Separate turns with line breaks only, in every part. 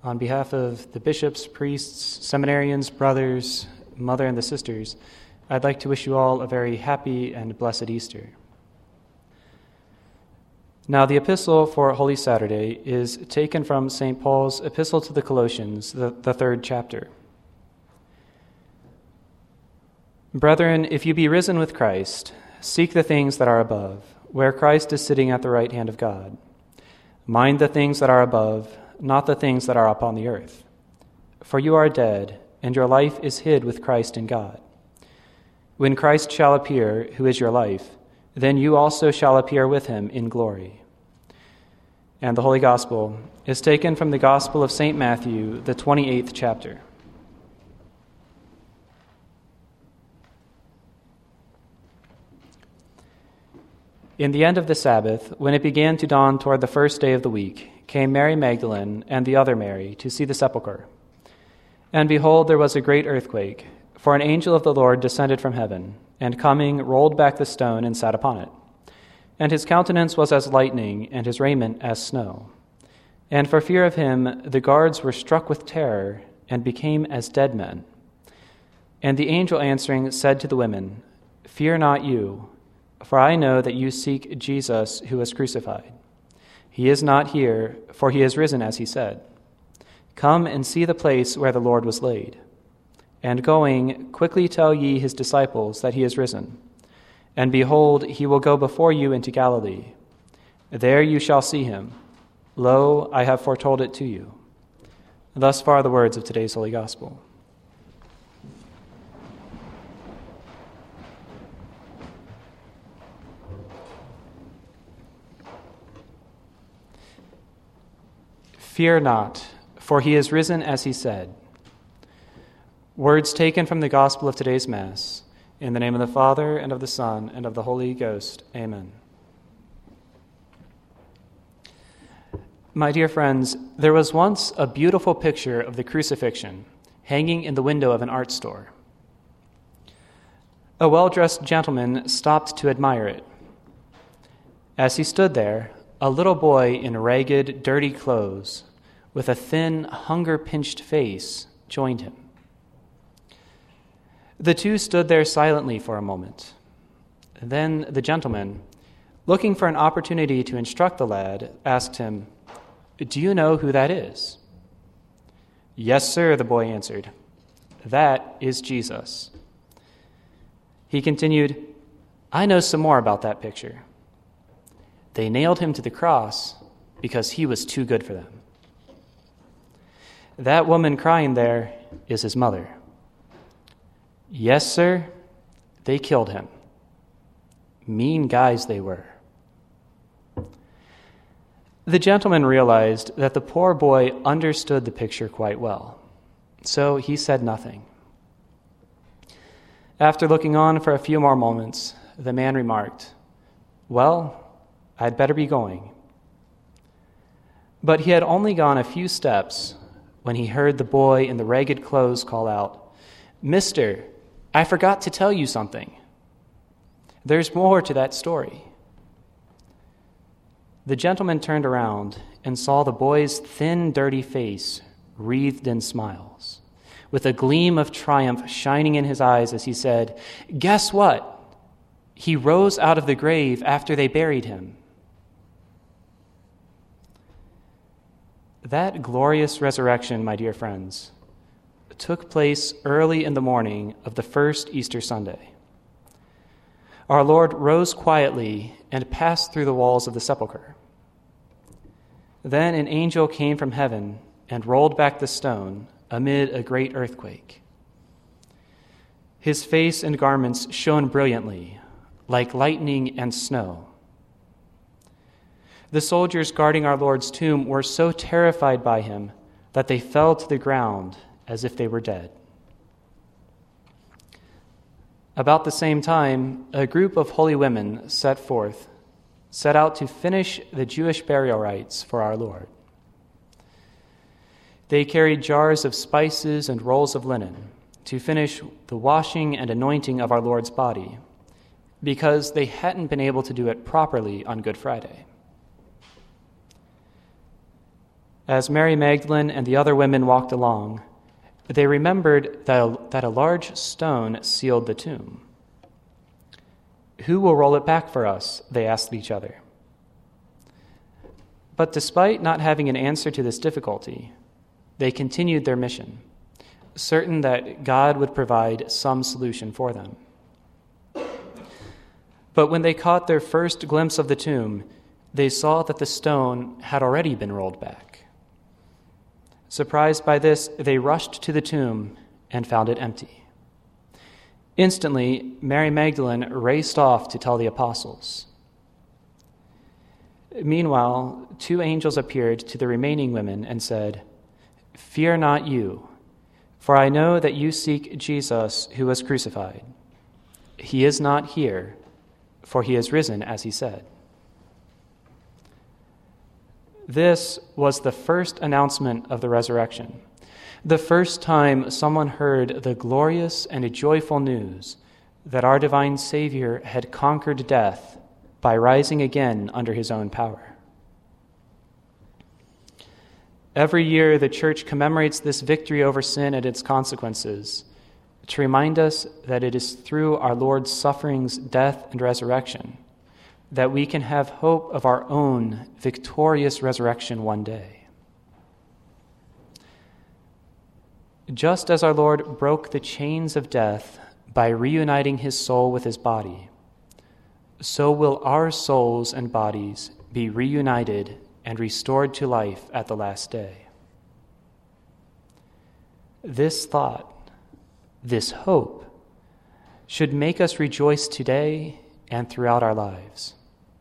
On behalf of the bishops, priests, seminarians, brothers, mother, and the sisters, I'd like to wish you all a very happy and blessed Easter. Now, the epistle for Holy Saturday is taken from St. Paul's epistle to the Colossians, the third chapter. Brethren, if you be risen with Christ, seek the things that are above, where Christ is sitting at the right hand of God. Mind the things that are above, not the things that are upon the earth. For you are dead, and your life is hid with Christ in God. When Christ shall appear, who is your life, then you also shall appear with him in glory. And the Holy Gospel is taken from the Gospel of St. Matthew, the 28th chapter. In the end of the Sabbath, when it began to dawn toward the first day of the week, came Mary Magdalene and the other Mary to see the sepulchre. And behold, there was a great earthquake, for an angel of the Lord descended from heaven, and coming, rolled back the stone and sat upon it. And his countenance was as lightning, and his raiment as snow. And for fear of him, the guards were struck with terror, and became as dead men. And the angel answering said to the women, Fear not you, for I know that you seek Jesus who was crucified. He is not here, for he is risen as he said. Come and see the place where the Lord was laid. And going, quickly tell ye his disciples that he is risen. And behold, he will go before you into Galilee. There you shall see him. Lo, I have foretold it to you. Thus far the words of today's Holy Gospel. Fear not, for he is risen as he said. Words taken from the Gospel of today's Mass. In the name of the Father, and of the Son, and of the Holy Ghost. Amen. My dear friends, there was once a beautiful picture of the crucifixion hanging in the window of an art store. A well-dressed gentleman stopped to admire it. As he stood there, a little boy in ragged, dirty clothes, with a thin, hunger-pinched face, joined him. The two stood there silently for a moment. Then the gentleman, looking for an opportunity to instruct the lad, asked him, Do you know who that is? Yes, sir, the boy answered. That is Jesus. He continued, I know some more about that picture. They nailed him to the cross because he was too good for them. That woman crying there is his mother. Yes, sir, they killed him. Mean guys they were. The gentleman realized that the poor boy understood the picture quite well, so he said nothing. After looking on for a few more moments, the man remarked, Well, I'd better be going. But he had only gone a few steps when he heard the boy in the ragged clothes call out, Mister, I forgot to tell you something. There's more to that story. The gentleman turned around and saw the boy's thin, dirty face wreathed in smiles, with a gleam of triumph shining in his eyes as he said, Guess what? He rose out of the grave after they buried him. That glorious resurrection, my dear friends, took place early in the morning of the first Easter Sunday. Our Lord rose quietly and passed through the walls of the sepulchre. Then an angel came from heaven and rolled back the stone amid a great earthquake. His face and garments shone brilliantly, like lightning and snow. The soldiers guarding our Lord's tomb were so terrified by him that they fell to the ground as if they were dead. About the same time, a group of holy women set out to finish the Jewish burial rites for our Lord. They carried jars of spices and rolls of linen to finish the washing and anointing of our Lord's body, because they hadn't been able to do it properly on Good Friday. As Mary Magdalene and the other women walked along, they remembered that a large stone sealed the tomb. "Who will roll it back for us?" they asked each other. But despite not having an answer to this difficulty, they continued their mission, certain that God would provide some solution for them. But when they caught their first glimpse of the tomb, they saw that the stone had already been rolled back. Surprised by this, they rushed to the tomb and found it empty. Instantly, Mary Magdalene raced off to tell the apostles. Meanwhile, 2 angels appeared to the remaining women and said, "Fear not you, for I know that you seek Jesus who was crucified. He is not here, for he is risen as he said." This was the first announcement of the resurrection, the first time someone heard the glorious and joyful news that our divine Savior had conquered death by rising again under his own power. Every year, the Church commemorates this victory over sin and its consequences to remind us that it is through our Lord's sufferings, death, and resurrection that we can have hope of our own victorious resurrection one day. Just as our Lord broke the chains of death by reuniting his soul with his body, so will our souls and bodies be reunited and restored to life at the last day. This thought, this hope, should make us rejoice today and throughout our lives.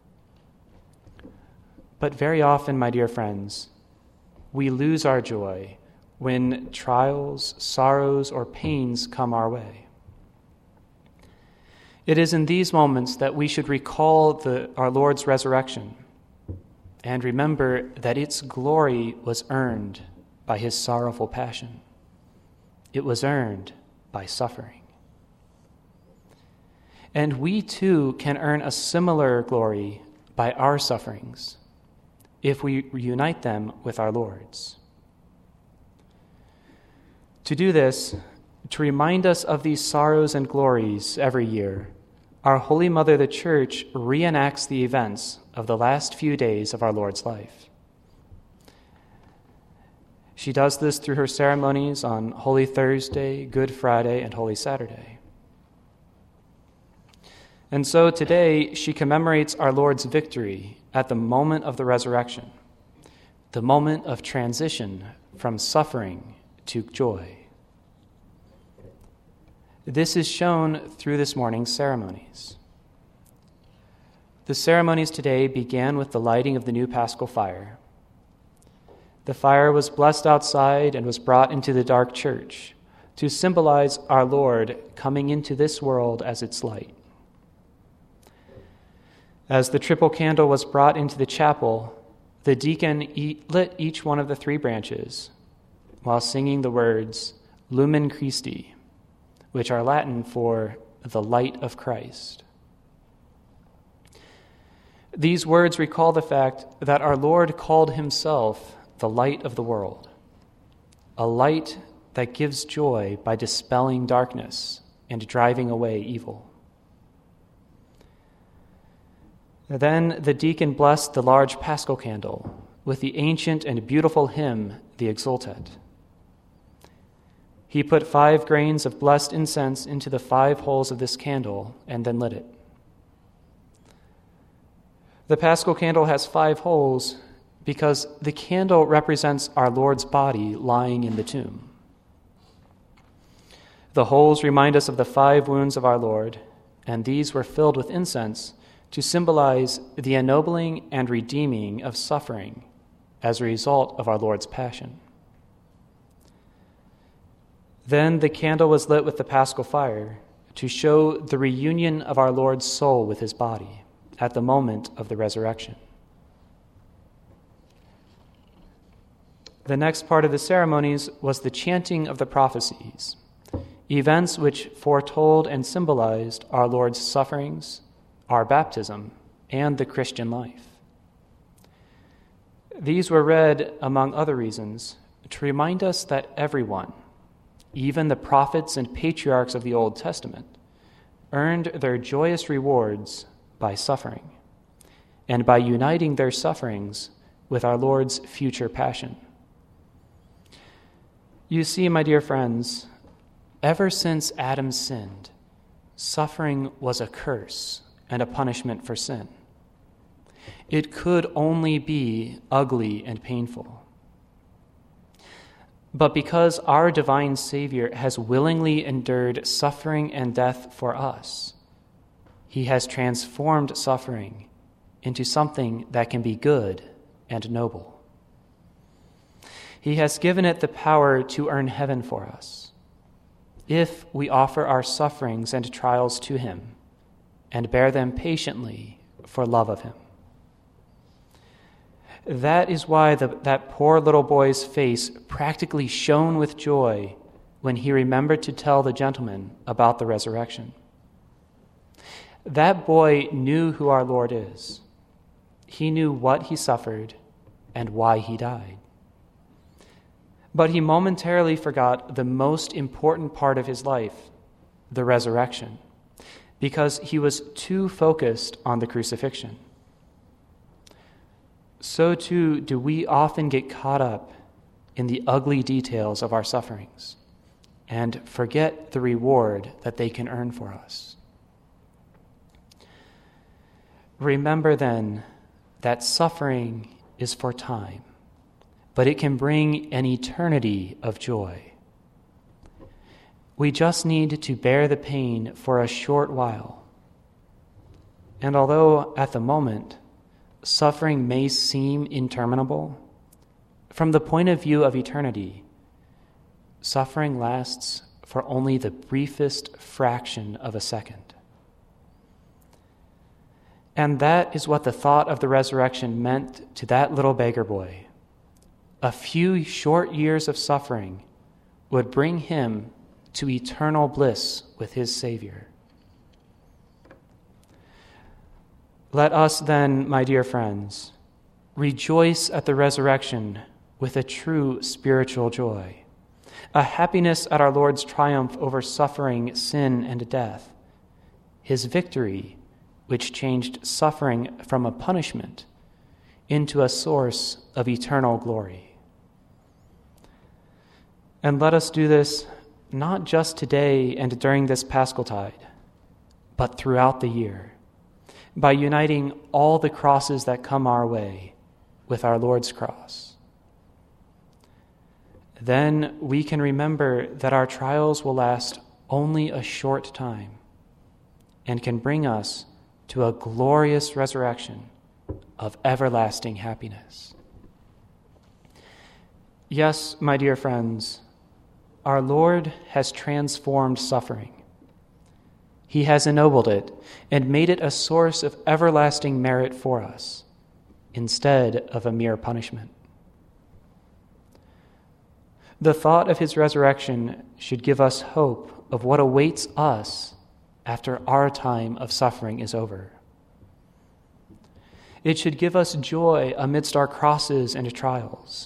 But very often, my dear friends, we lose our joy when trials, sorrows, or pains come our way. It is in these moments that we should recall our Lord's resurrection and remember that its glory was earned by his sorrowful passion. It was earned by suffering. And we too can earn a similar glory by our sufferings if we reunite them with our Lord's. To do this, to remind us of these sorrows and glories every year, our Holy Mother, the Church, reenacts the events of the last few days of our Lord's life. She does this through her ceremonies on Holy Thursday, Good Friday, and Holy Saturday. And so today, she commemorates our Lord's victory at the moment of the resurrection, the moment of transition from suffering to joy. This is shown through this morning's ceremonies. The ceremonies today began with the lighting of the new Paschal fire. The fire was blessed outside and was brought into the dark church to symbolize our Lord coming into this world as its light. As the triple candle was brought into the chapel, the deacon lit each one of the 3 branches while singing the words, Lumen Christi, which are Latin for the light of Christ. These words recall the fact that our Lord called himself the light of the world, a light that gives joy by dispelling darkness and driving away evil. Then the deacon blessed the large Paschal candle with the ancient and beautiful hymn, the Exultet. He put 5 grains of blessed incense into the 5 holes of this candle and then lit it. The Paschal candle has 5 holes because the candle represents our Lord's body lying in the tomb. The holes remind us of the 5 wounds of our Lord, and these were filled with incense to symbolize the ennobling and redeeming of suffering as a result of our Lord's passion. Then the candle was lit with the Paschal fire to show the reunion of our Lord's soul with his body at the moment of the resurrection. The next part of the ceremonies was the chanting of the prophecies, events which foretold and symbolized our Lord's sufferings, our baptism, and the Christian life. These were read, among other reasons, to remind us that everyone, even the prophets and patriarchs of the Old Testament, earned their joyous rewards by suffering, and by uniting their sufferings with our Lord's future passion. You see, my dear friends, ever since Adam sinned, suffering was a curse and a punishment for sin. It could only be ugly and painful. But because our divine Savior has willingly endured suffering and death for us, he has transformed suffering into something that can be good and noble. He has given it the power to earn heaven for us, if we offer our sufferings and trials to him and bear them patiently for love of him. That is why that poor little boy's face practically shone with joy when he remembered to tell the gentleman about the resurrection. That boy knew who our Lord is. He knew what he suffered and why he died. But he momentarily forgot the most important part of his life, the resurrection, because he was too focused on the crucifixion. So too do we often get caught up in the ugly details of our sufferings and forget the reward that they can earn for us. Remember then that suffering is for time, but it can bring an eternity of joy. We just need to bear the pain for a short while. And although at the moment suffering may seem interminable, from the point of view of eternity, suffering lasts for only the briefest fraction of a second. And that is what the thought of the resurrection meant to that little beggar boy. A few short years of suffering would bring him to eternal bliss with his Savior. Let us then, my dear friends, rejoice at the resurrection with a true spiritual joy, a happiness at our Lord's triumph over suffering, sin, and death, his victory, which changed suffering from a punishment into a source of eternal glory. And let us do this not just today and during this Paschaltide, but throughout the year, by uniting all the crosses that come our way with our Lord's cross. Then we can remember that our trials will last only a short time and can bring us to a glorious resurrection of everlasting happiness. Yes, my dear friends, our Lord has transformed suffering. He has ennobled it and made it a source of everlasting merit for us, instead of a mere punishment. The thought of his resurrection should give us hope of what awaits us after our time of suffering is over. It should give us joy amidst our crosses and trials.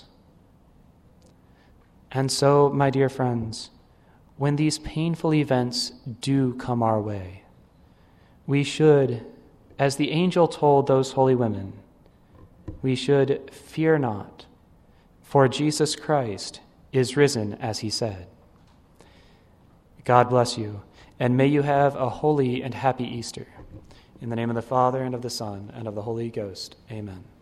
And so, my dear friends, when these painful events do come our way, we should, as the angel told those holy women, we should fear not, for Jesus Christ is risen as he said. God bless you, and may you have a holy and happy Easter. In the name of the Father, and of the Son, and of the Holy Ghost, amen.